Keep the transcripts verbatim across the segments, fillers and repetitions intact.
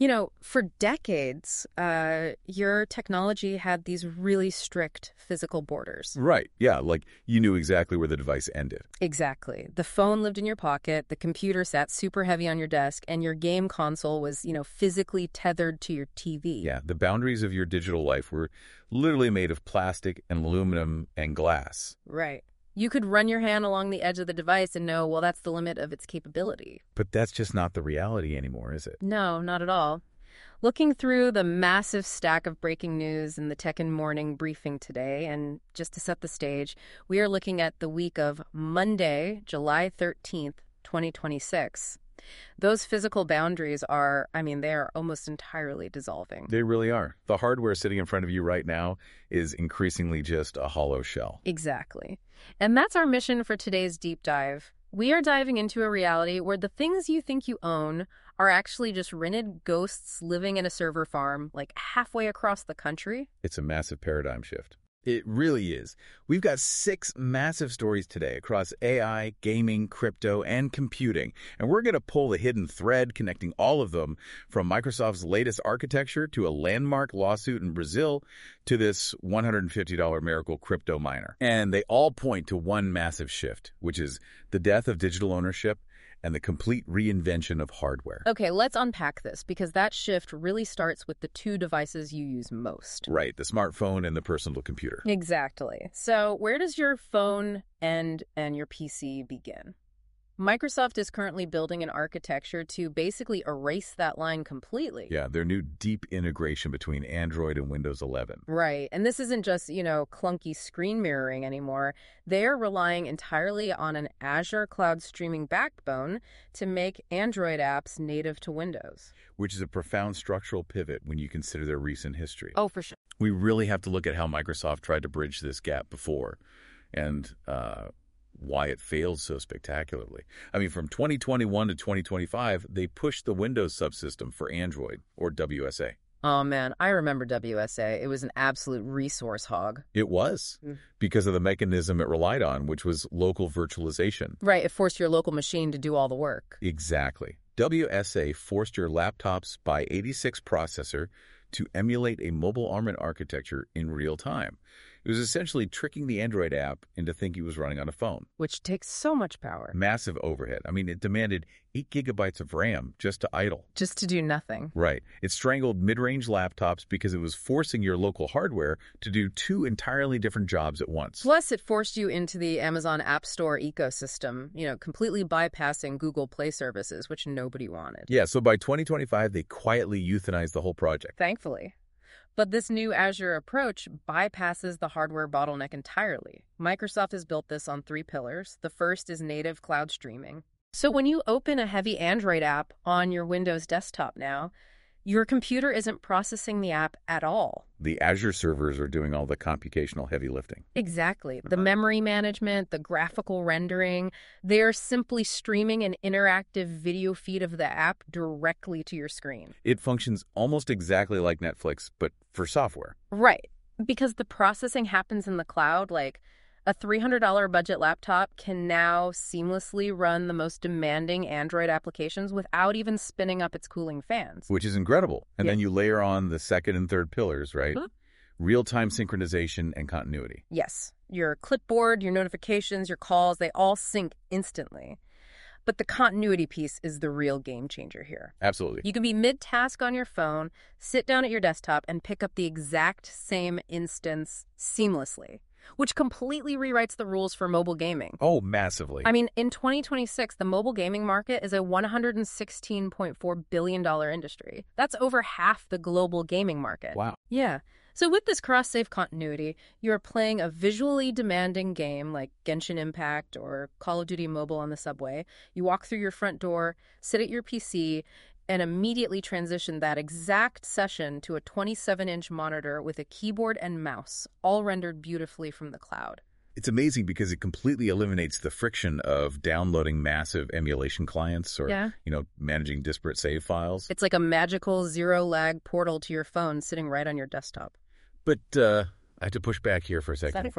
You know, for decades, uh, your technology had these really strict physical borders. Right. Yeah, like you knew exactly where the device ended. Exactly. The phone lived in your pocket, the computer sat super heavy on your desk, and your game console was, you know, physically tethered to your T V. Yeah, the boundaries of your digital life were literally made of plastic and aluminum and glass. Right. You could run your hand along the edge of the device and know, well, that's the limit of its capability. But that's just not the reality anymore, is it? No, not at all. Looking through the massive stack of breaking news in the Tech in Morning briefing today, and just to set the stage, we are looking at the week of Monday, July thirteenth, twenty twenty-six. Those physical boundaries are, I mean, they are almost entirely dissolving. They really are. The hardware sitting in front of you right now is increasingly just a hollow shell. Exactly. And that's our mission for today's deep dive. We are diving into a reality where the things you think you own are actually just rented ghosts living in a server farm, like halfway across the country. It's a massive paradigm shift. It really is. We've got six massive stories today across A I, gaming, crypto, and computing. And we're going to pull the hidden thread connecting all of them, from Microsoft's latest architecture to a landmark lawsuit in Brazil to this one hundred fifty dollar miracle crypto miner. And they all point to one massive shift, which is the death of digital ownership and the complete reinvention of hardware. Okay, let's unpack this, because that shift really starts with the two devices you use most. Right, the smartphone and the personal computer. Exactly. So where does your phone end and your P C begin? Microsoft is currently building an architecture to basically erase that line completely. Yeah, their new deep integration between Android and Windows eleven. Right. And this isn't just, you know, clunky screen mirroring anymore. They're relying entirely on an Azure cloud streaming backbone to make Android apps native to Windows. Which is a profound structural pivot when you consider their recent history. Oh, for sure. We really have to look at how Microsoft tried to bridge this gap before, and uh, why it failed so spectacularly. I mean, from twenty twenty-one to twenty twenty-five, they pushed the Windows subsystem for Android, or W S A. Oh, man, I remember W S A. It was an absolute resource hog. It was, mm. because of the mechanism it relied on, which was local virtualization. Right, it forced your local machine to do all the work. Exactly. W S A forced your laptop's x eighty-six processor to emulate a mobile ARM architecture in real time. It was essentially tricking the Android app into thinking it was running on a phone. Which takes so much power. Massive overhead. I mean, it demanded eight gigabytes of RAM just to idle. Just to do nothing. Right. It strangled mid-range laptops because it was forcing your local hardware to do two entirely different jobs at once. Plus, it forced you into the Amazon App Store ecosystem, you know, completely bypassing Google Play services, which nobody wanted. Yeah, so by twenty twenty-five, they quietly euthanized the whole project. Thankfully. But this new Azure approach bypasses the hardware bottleneck entirely. Microsoft has built this on three pillars. The first is native cloud streaming. So when you open a heavy Android app on your Windows desktop now, your computer isn't processing the app at all. The Azure servers are doing all the computational heavy lifting. Exactly. The memory management, the graphical rendering, they're simply streaming an interactive video feed of the app directly to your screen. It functions almost exactly like Netflix, but for software. Right. Because the processing happens in the cloud, like a three hundred dollar budget laptop can now seamlessly run the most demanding Android applications without even spinning up its cooling fans. Which is incredible. And yeah. then you layer on the second and third pillars, right? Mm-hmm. Real-time synchronization and continuity. Yes. Your clipboard, your notifications, your calls, they all sync instantly. But the continuity piece is the real game changer here. Absolutely. You can be mid-task on your phone, sit down at your desktop, and pick up the exact same instance seamlessly, which completely rewrites the rules for mobile gaming. Oh, massively. I mean, in twenty twenty-six, the mobile gaming market is a one hundred sixteen point four billion dollars industry. That's over half the global gaming market. Wow. Yeah. So with this cross-save continuity, you're playing a visually demanding game like Genshin Impact or Call of Duty Mobile on the subway. You walk through your front door, sit at your P C, and immediately transition that exact session to a twenty-seven inch monitor with a keyboard and mouse, all rendered beautifully from the cloud. It's amazing because it completely eliminates the friction of downloading massive emulation clients or, yeah. you know, managing disparate save files. It's like a magical zero-lag portal to your phone sitting right on your desktop. But uh, I have to push back here for a second. Setting for it.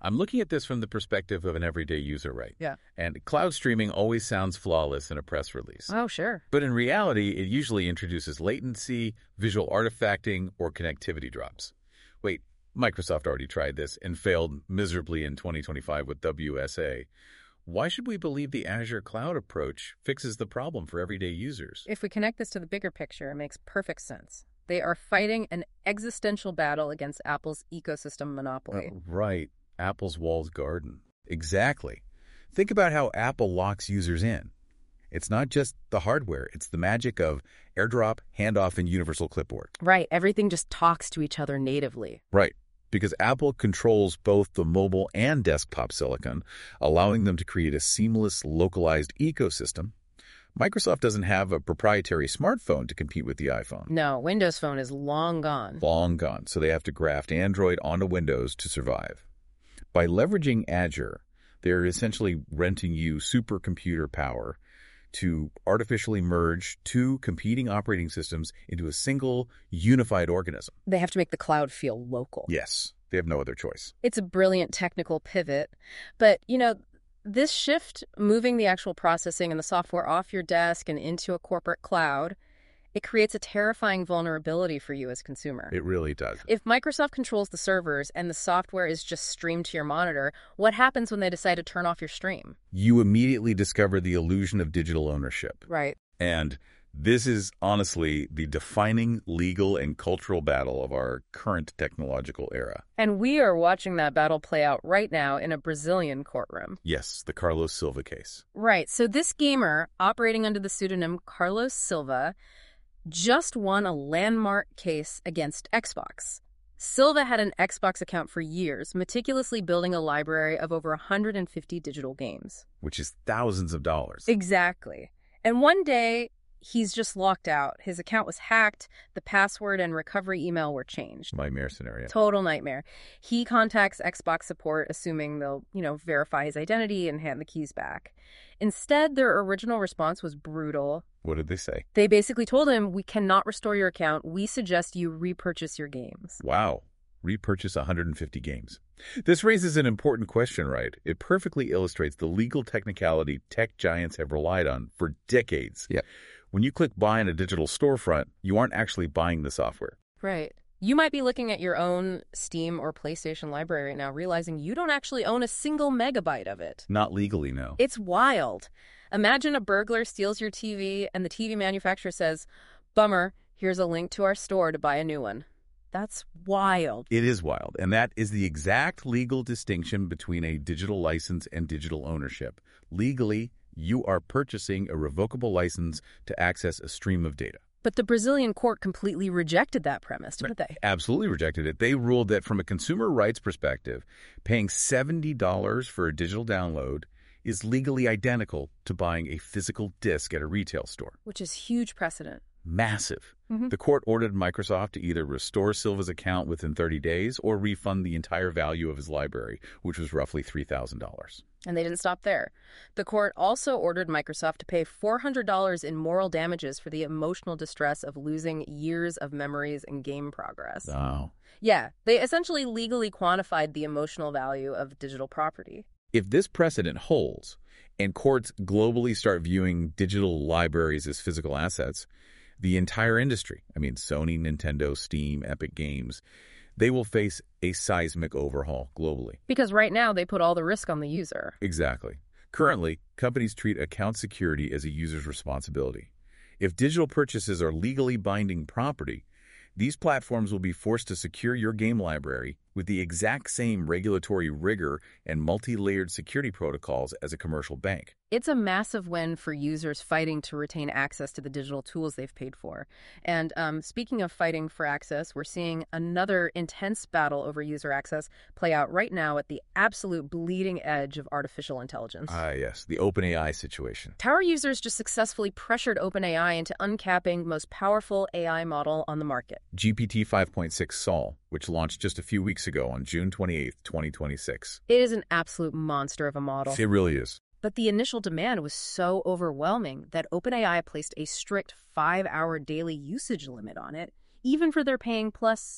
I'm looking at this from the perspective of an everyday user, right? Yeah. And cloud streaming always sounds flawless in a press release. Oh, sure. But in reality, it usually introduces latency, visual artifacting, or connectivity drops. Wait, Microsoft already tried this and failed miserably in twenty twenty-five with W S A. Why should we believe the Azure cloud approach fixes the problem for everyday users? If we connect this to the bigger picture, it makes perfect sense. They are fighting an existential battle against Apple's ecosystem monopoly. Uh, right. Apple's walled garden. Exactly. Think about how Apple locks users in. It's not just the hardware. It's the magic of AirDrop, handoff, and Universal Clipboard. Right. Everything just talks to each other natively. Right. Because Apple controls both the mobile and desktop silicon, allowing them to create a seamless, localized ecosystem. Microsoft doesn't have a proprietary smartphone to compete with the iPhone. No, Windows Phone is long gone. Long gone. So they have to graft Android onto Windows to survive. By leveraging Azure, they're essentially renting you supercomputer power to artificially merge two competing operating systems into a single, unified organism. They have to make the cloud feel local. Yes, they have no other choice. It's a brilliant technical pivot. But, you know, this shift, moving the actual processing and the software off your desk and into a corporate cloud, it creates a terrifying vulnerability for you as a consumer. It really does. If Microsoft controls the servers and the software is just streamed to your monitor, what happens when they decide to turn off your stream? You immediately discover the illusion of digital ownership. Right. And this is honestly the defining legal and cultural battle of our current technological era. And we are watching that battle play out right now in a Brazilian courtroom. Yes, the Carlos Silva case. Right. So this gamer, operating under the pseudonym Carlos Silva, just won a landmark case against Xbox. Silva had an Xbox account for years, meticulously building a library of over one hundred fifty digital games. Which is thousands of dollars. Exactly. And one day, he's just locked out. His account was hacked, the password and recovery email were changed. Nightmare scenario. Total nightmare. He contacts Xbox support, assuming they'll, you know, verify his identity and hand the keys back. Instead, their original response was brutal. What did they say? They basically told him, we cannot restore your account. We suggest you repurchase your games. Wow. Repurchase one hundred fifty games. This raises an important question, right? It perfectly illustrates the legal technicality tech giants have relied on for decades. Yeah. When you click buy in a digital storefront, you aren't actually buying the software. Right. You might be looking at your own Steam or PlayStation library right now, realizing you don't actually own a single megabyte of it. Not legally, no. It's wild. Imagine a burglar steals your T V and the T V manufacturer says, bummer, here's a link to our store to buy a new one. That's wild. It is wild, and that is the exact legal distinction between a digital license and digital ownership. Legally, you are purchasing a revocable license to access a stream of data. But the Brazilian court completely rejected that premise, didn't they? Absolutely rejected it. They ruled that from a consumer rights perspective, paying seventy dollars for a digital download is legally identical to buying a physical disc at a retail store. Which is huge precedent. Massive. Mm-hmm. The court ordered Microsoft to either restore Silva's account within thirty days or refund the entire value of his library, which was roughly three thousand dollars. And they didn't stop there. The court also ordered Microsoft to pay four hundred dollars in moral damages for the emotional distress of losing years of memories and game progress. Wow. Yeah, they essentially legally quantified the emotional value of digital property. If this precedent holds, and courts globally start viewing digital libraries as physical assets, the entire industry, I mean Sony, Nintendo, Steam, Epic Games, they will face a seismic overhaul globally. Because right now they put all the risk on the user. Exactly. Currently, companies treat account security as a user's responsibility. If digital purchases are legally binding property, these platforms will be forced to secure your game library with the exact same regulatory rigor and multi-layered security protocols as a commercial bank. It's a massive win for users fighting to retain access to the digital tools they've paid for. And um, speaking of fighting for access, we're seeing another intense battle over user access play out right now at the absolute bleeding edge of artificial intelligence. Ah, yes, the OpenAI situation. Tower users just successfully pressured OpenAI into uncapping the most powerful A I model on the market. G P T five point six Sol, which launched just a few weeks ago on June twenty-eighth, twenty twenty-six. It is an absolute monster of a model. It really is. But the initial demand was so overwhelming that OpenAI placed a strict five-hour daily usage limit on it, even for their paying plus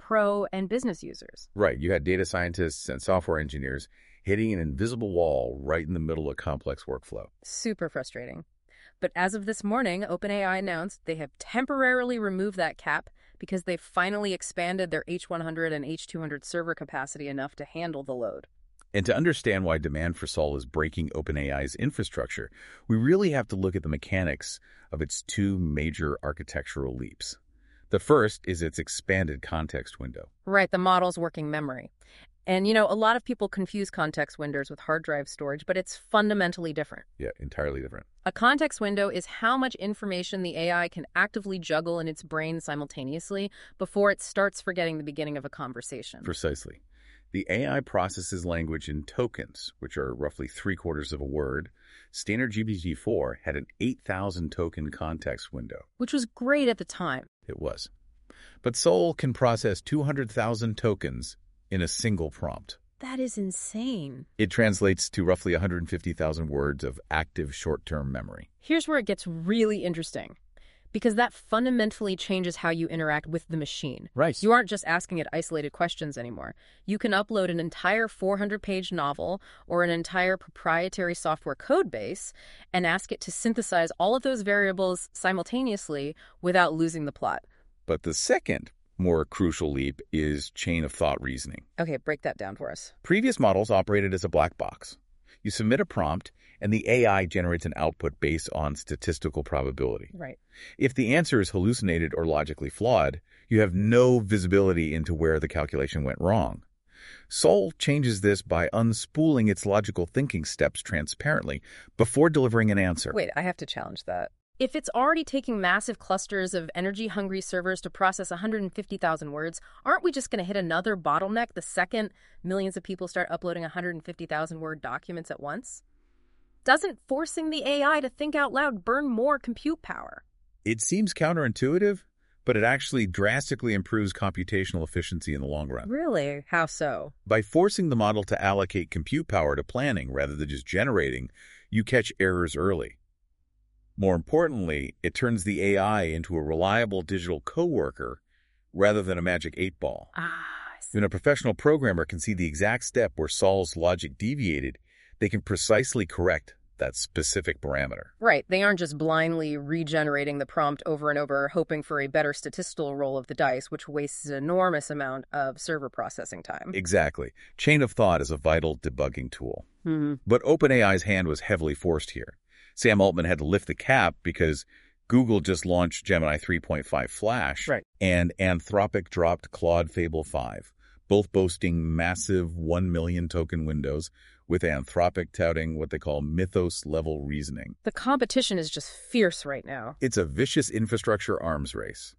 pro and business users. Right. You had data scientists and software engineers hitting an invisible wall right in the middle of a complex workflow. Super frustrating. But as of this morning, OpenAI announced they have temporarily removed that cap because they've finally expanded their H one hundred and H two hundred server capacity enough to handle the load. And to understand why demand for Sol is breaking OpenAI's infrastructure, we really have to look at the mechanics of its two major architectural leaps. The first is its expanded context window. Right, the model's working memory. And, you know, a lot of people confuse context windows with hard drive storage, but it's fundamentally different. Yeah, entirely different. A context window is how much information the A I can actively juggle in its brain simultaneously before it starts forgetting the beginning of a conversation. Precisely. The A I processes language in tokens, which are roughly three-quarters of a word. Standard G P T four had an eight thousand token context window. Which was great at the time. It was. But Sol can process two hundred thousand tokens in a single prompt. That is insane. It translates to roughly one hundred fifty thousand words of active short-term memory. Here's where it gets really interesting, because that fundamentally changes how you interact with the machine. Right. You aren't just asking it isolated questions anymore. You can upload an entire four hundred page novel or an entire proprietary software code base and ask it to synthesize all of those variables simultaneously without losing the plot. But the second, more crucial leap is chain of thought reasoning. Okay, break that down for us. Previous models operated as a black box. You submit a prompt, and the A I generates an output based on statistical probability. Right. If the answer is hallucinated or logically flawed, you have no visibility into where the calculation went wrong. Sol changes this by unspooling its logical thinking steps transparently before delivering an answer. Wait, I have to challenge that. If it's already taking massive clusters of energy-hungry servers to process one hundred fifty thousand words, aren't we just going to hit another bottleneck the second millions of people start uploading one hundred fifty thousand word documents at once? Doesn't forcing the A I to think out loud burn more compute power? It seems counterintuitive, but it actually drastically improves computational efficiency in the long run. Really? How so? By forcing the model to allocate compute power to planning rather than just generating, you catch errors early. More importantly, it turns the A I into a reliable digital coworker rather than a magic eight ball. Ah, I see. When a professional programmer can see the exact step where Sol's logic deviated, they can precisely correct that specific parameter. Right. They aren't just blindly regenerating the prompt over and over, hoping for a better statistical roll of the dice, which wastes an enormous amount of server processing time. Exactly. Chain of thought is a vital debugging tool. Mm-hmm. But OpenAI's hand was heavily forced here. Sam Altman had to lift the cap because Google just launched Gemini three point five Flash, right, and Anthropic dropped Claude Fable five, both boasting massive one million token windows, with Anthropic touting what they call mythos-level reasoning. The competition is just fierce right now. It's a vicious infrastructure arms race.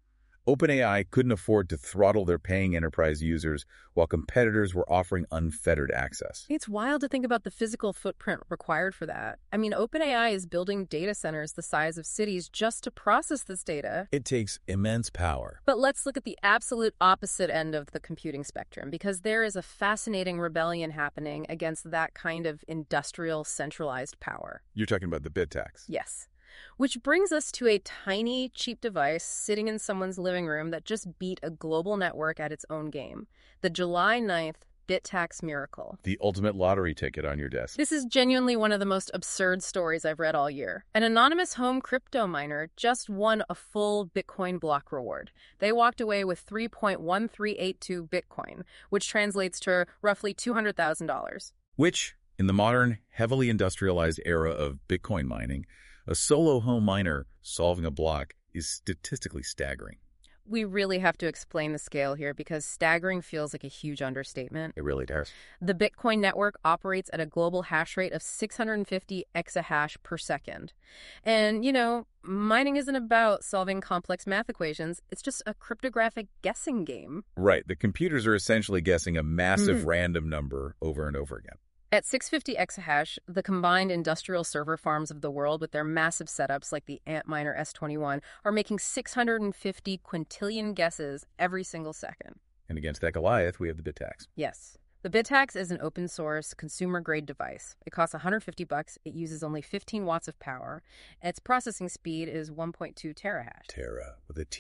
OpenAI couldn't afford to throttle their paying enterprise users while competitors were offering unfettered access. It's wild to think about the physical footprint required for that. I mean, OpenAI is building data centers the size of cities just to process this data. It takes immense power. But let's look at the absolute opposite end of the computing spectrum, because there is a fascinating rebellion happening against that kind of industrial centralized power. You're talking about the bit tax? Yes. Which brings us to a tiny, cheap device sitting in someone's living room that just beat a global network at its own game. The July ninth bit tax miracle. The ultimate lottery ticket on your desk. This is genuinely one of the most absurd stories I've read all year. An anonymous home crypto miner just won a full Bitcoin block reward. They walked away with three point one three eight two Bitcoin, which translates to roughly two hundred thousand dollars. Which, in the modern, heavily industrialized era of Bitcoin mining, a solo home miner solving a block is statistically staggering. We really have to explain the scale here because staggering feels like a huge understatement. It really does. The Bitcoin network operates at a global hash rate of six hundred fifty exahash per second. And, you know, mining isn't about solving complex math equations. It's just a cryptographic guessing game. Right. The computers are essentially guessing a massive Mm-hmm. random number over and over again. At six hundred fifty exahash, the combined industrial server farms of the world with their massive setups like the Antminer S twenty-one are making six hundred fifty quintillion guesses every single second. And against that Goliath, we have the bit tax. Yes. The BitTax is an open source, consumer-grade device. It costs one hundred fifty bucks. It uses only fifteen watts of power. Its processing speed is one point two terahash. Tera with a T.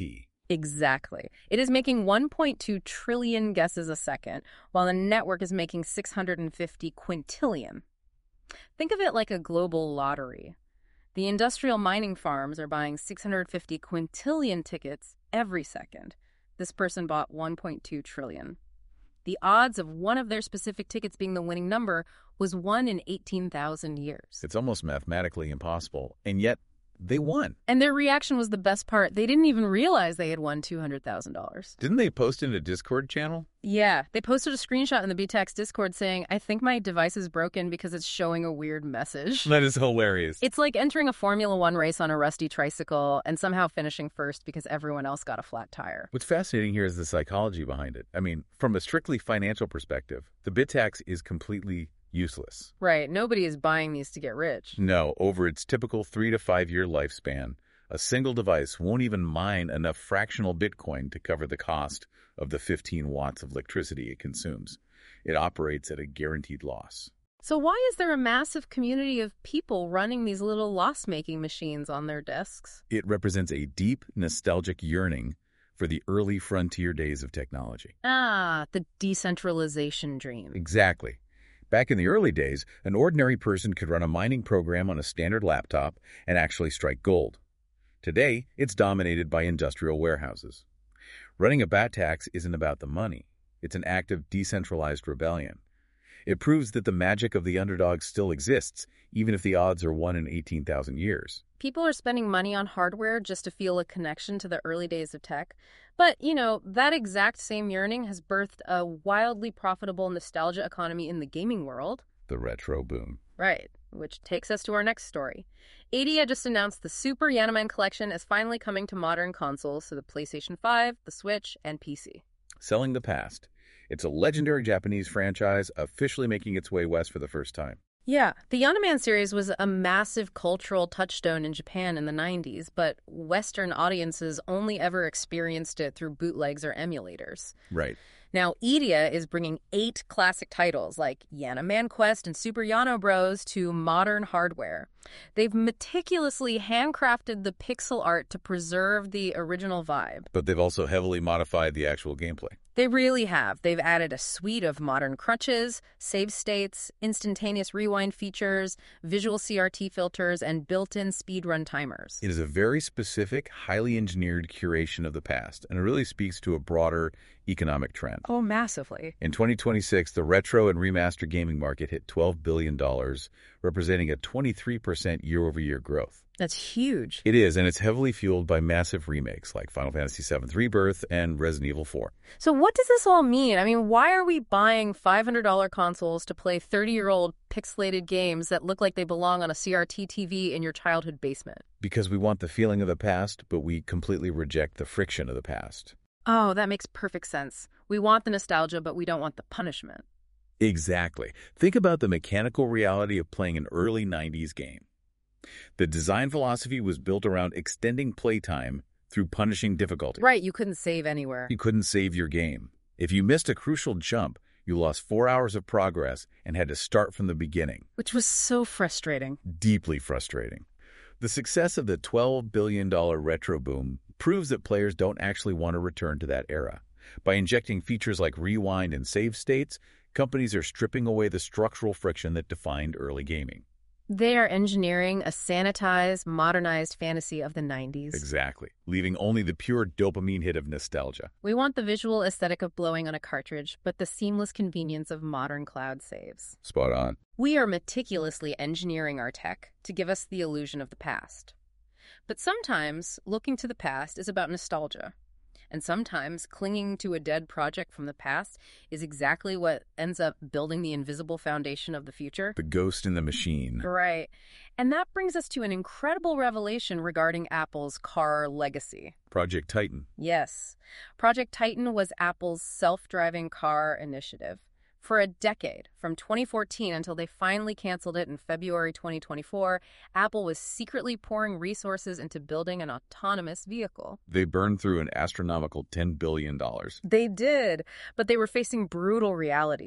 Exactly. It is making one point two trillion guesses a second, while the network is making six hundred fifty quintillion. Think of it like a global lottery. The industrial mining farms are buying six hundred fifty quintillion tickets every second. This person bought one point two trillion. The odds of one of their specific tickets being the winning number was one in eighteen thousand years. It's almost mathematically impossible, and yet they won. And their reaction was the best part. They didn't even realize they had won two hundred thousand dollars. Didn't they post in a Discord channel? Yeah, they posted a screenshot in the B TAX Discord saying, I think my device is broken because it's showing a weird message. That is hilarious. It's like entering a Formula One race on a rusty tricycle and somehow finishing first because everyone else got a flat tire. What's fascinating here is the psychology behind it. I mean, from a strictly financial perspective, the BitTax is completely useless. Right. Nobody is buying these to get rich. No, over its typical three to five year lifespan, a single device won't even mine enough fractional Bitcoin to cover the cost of the fifteen watts of electricity it consumes. It operates at a guaranteed loss. So why is there a massive community of people running these little loss-making machines on their desks? It represents a deep, nostalgic yearning for the early frontier days of technology. Ah, the decentralization dream. Exactly. Back in the early days, an ordinary person could run a mining program on a standard laptop and actually strike gold. Today, it's dominated by industrial warehouses. Running a BitTax isn't about the money. It's an act of decentralized rebellion. It proves that the magic of the underdog still exists, even if the odds are one in eighteen thousand years. People are spending money on hardware just to feel a connection to the early days of tech. But, you know, that exact same yearning has birthed a wildly profitable nostalgia economy in the gaming world. The retro boom. Right, which takes us to our next story. Eidia just announced the Super Yanaman Collection is finally coming to modern consoles, so the PlayStation five, the Switch, and P C. Selling the past. It's a legendary Japanese franchise officially making its way west for the first time. Yeah, the Yanaman series was a massive cultural touchstone in Japan in the nineties, but Western audiences only ever experienced it through bootlegs or emulators. Right. Now, Eidia is bringing eight classic titles like Yanaman Quest and Super Yano Bros to modern hardware. They've meticulously handcrafted the pixel art to preserve the original vibe. But they've also heavily modified the actual gameplay. They really have. They've added a suite of modern crutches, save states, instantaneous rewind features, visual C R T filters, and built-in speedrun timers. It is a very specific, highly engineered curation of the past, and it really speaks to a broader economic trend. Oh, massively. In twenty twenty-six, the retro and remaster gaming market hit twelve billion dollars, representing a twenty-three percent year-over-year growth. That's huge. It is, and it's heavily fueled by massive remakes like Final Fantasy seven's Rebirth and Resident Evil four. So what does this all mean? I mean, why are we buying five hundred dollars consoles to play thirty-year-old pixelated games that look like they belong on a C R T T V in your childhood basement? Because we want the feeling of the past, but we completely reject the friction of the past. Oh, that makes perfect sense. We want the nostalgia, but we don't want the punishment. Exactly. Think about the mechanical reality of playing an early nineties game. The design philosophy was built around extending playtime through punishing difficulty. Right, you couldn't save anywhere. You couldn't save your game. If you missed a crucial jump, you lost four hours of progress and had to start from the beginning. Which was so frustrating. Deeply frustrating. The success of the twelve billion dollars retro boom proves that players don't actually want to return to that era. By injecting features like rewind and save states, companies are stripping away the structural friction that defined early gaming. They are engineering a sanitized, modernized fantasy of the nineties. Exactly, leaving only the pure dopamine hit of nostalgia. We want the visual aesthetic of blowing on a cartridge, but the seamless convenience of modern cloud saves. Spot on. We are meticulously engineering our tech to give us the illusion of the past. But sometimes, looking to the past is about nostalgia. And sometimes, clinging to a dead project from the past is exactly what ends up building the invisible foundation of the future. The ghost in the machine. Right. And that brings us to an incredible revelation regarding Apple's car legacy. Project Titan. Yes. Project Titan was Apple's self-driving car initiative. For a decade, from twenty fourteen until they finally canceled it in February twenty twenty-four, Apple was secretly pouring resources into building an autonomous vehicle. They burned through an astronomical ten billion dollars. They did, but they were facing brutal realities.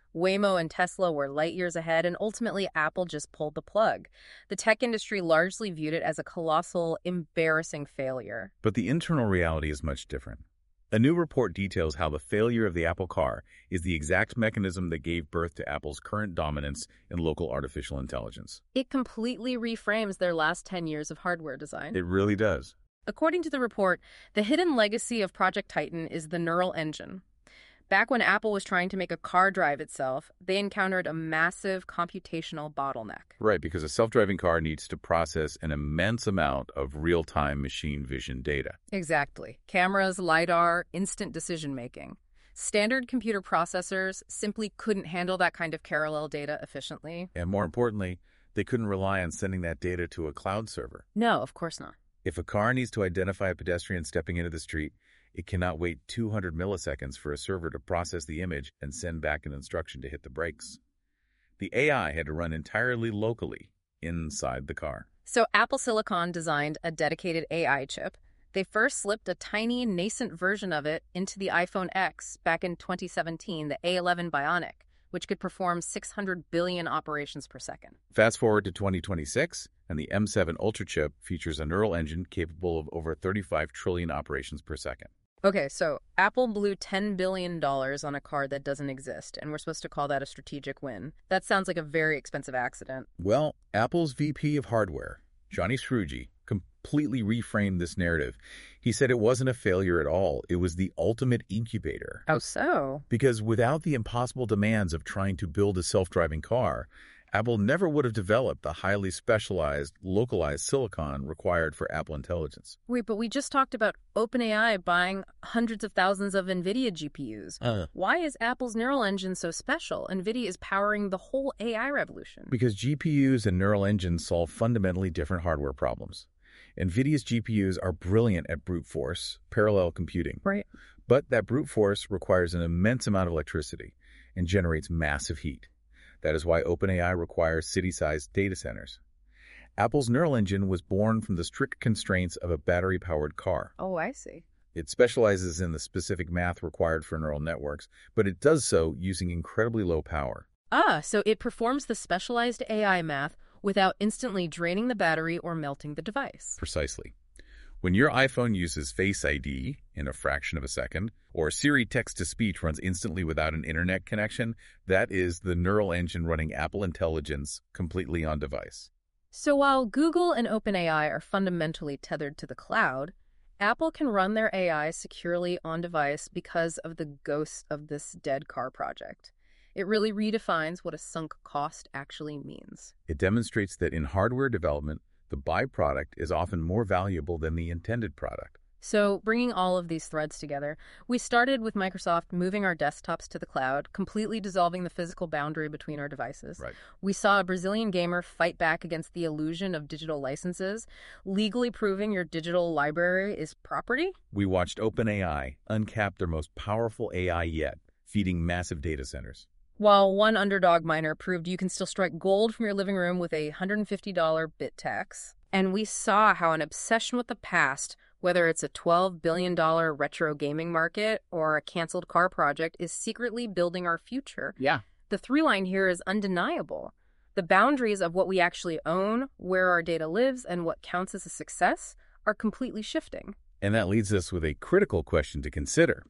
Waymo and Tesla were light years ahead, and ultimately Apple just pulled the plug. The tech industry largely viewed it as a colossal, embarrassing failure. But the internal reality is much different. A new report details how the failure of the Apple car is the exact mechanism that gave birth to Apple's current dominance in local artificial intelligence. It completely reframes their last ten years of hardware design. It really does. According to the report, the hidden legacy of Project Titan is the neural engine. Back when Apple was trying to make a car drive itself, they encountered a massive computational bottleneck. Right, because a self-driving car needs to process an immense amount of real-time machine vision data. Exactly. Cameras, LiDAR, instant decision-making. Standard computer processors simply couldn't handle that kind of parallel data efficiently. And more importantly, they couldn't rely on sending that data to a cloud server. No, of course not. If a car needs to identify a pedestrian stepping into the street, it cannot wait two hundred milliseconds for a server to process the image and send back an instruction to hit the brakes. The A I had to run entirely locally inside the car. So Apple Silicon designed a dedicated A I chip. They first slipped a tiny, nascent version of it into the iPhone X back in twenty seventeen, the A eleven Bionic, which could perform six hundred billion operations per second. Fast forward to twenty twenty-six, and the M seven Ultra chip features a neural engine capable of over thirty-five trillion operations per second. Okay, so Apple blew ten billion dollars on a car that doesn't exist, and we're supposed to call that a strategic win. That sounds like a very expensive accident. Well, Apple's V P of hardware, Johnny Scrooge, completely reframed this narrative. He said it wasn't a failure at all. It was the ultimate incubator. Oh, so? Because without the impossible demands of trying to build a self-driving car, Apple never would have developed the highly specialized, localized silicon required for Apple Intelligence. Wait, but we just talked about OpenAI buying hundreds of thousands of NVIDIA G P Us. Uh, Why is Apple's neural engine so special? NVIDIA is powering the whole A I revolution. because G P Us and neural engines solve fundamentally different hardware problems. NVIDIA's G P Us are brilliant at brute force, parallel computing. Right. But that brute force requires an immense amount of electricity and generates massive heat. That is why OpenAI requires city-sized data centers. Apple's neural engine was born from the strict constraints of a battery-powered car. Oh, I see. It specializes in the specific math required for neural networks, but it does so using incredibly low power. Ah, so it performs the specialized A I math without instantly draining the battery or melting the device. Precisely. When your iPhone uses Face I D in a fraction of a second, or Siri text-to-speech runs instantly without an internet connection, that is the neural engine running Apple Intelligence completely on device. So while Google and OpenAI are fundamentally tethered to the cloud, Apple can run their A I securely on device because of the ghost of this dead car project. It really redefines what a sunk cost actually means. It demonstrates that in hardware development, the byproduct is often more valuable than the intended product. So, bringing all of these threads together, we started with Microsoft moving our desktops to the cloud, completely dissolving the physical boundary between our devices. Right. We saw a Brazilian gamer fight back against the illusion of digital licenses, legally proving your digital library is property. We watched OpenAI uncap their most powerful A I yet, feeding massive data centers. While one underdog miner proved you can still strike gold from your living room with a one hundred fifty dollars bit tax. And we saw how an obsession with the past, whether it's a twelve billion dollars retro gaming market or a canceled car project, is secretly building our future. Yeah. The through line here is undeniable. The boundaries of what we actually own, where our data lives, and what counts as a success are completely shifting. And that leads us with a critical question to consider.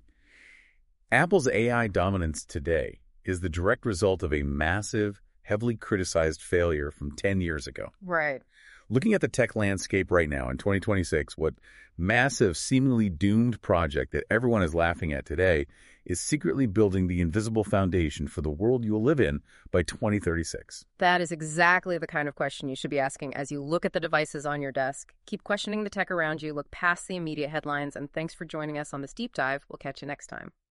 Apple's A I dominance today is the direct result of a massive, heavily criticized failure from ten years ago. Right. Looking at the tech landscape right now in twenty twenty-six, what massive, seemingly doomed project that everyone is laughing at today is secretly building the invisible foundation for the world you'll live in by twenty thirty-six. That is exactly the kind of question you should be asking as you look at the devices on your desk. Keep questioning the tech around you, look past the immediate headlines, and thanks for joining us on this deep dive. We'll catch you next time.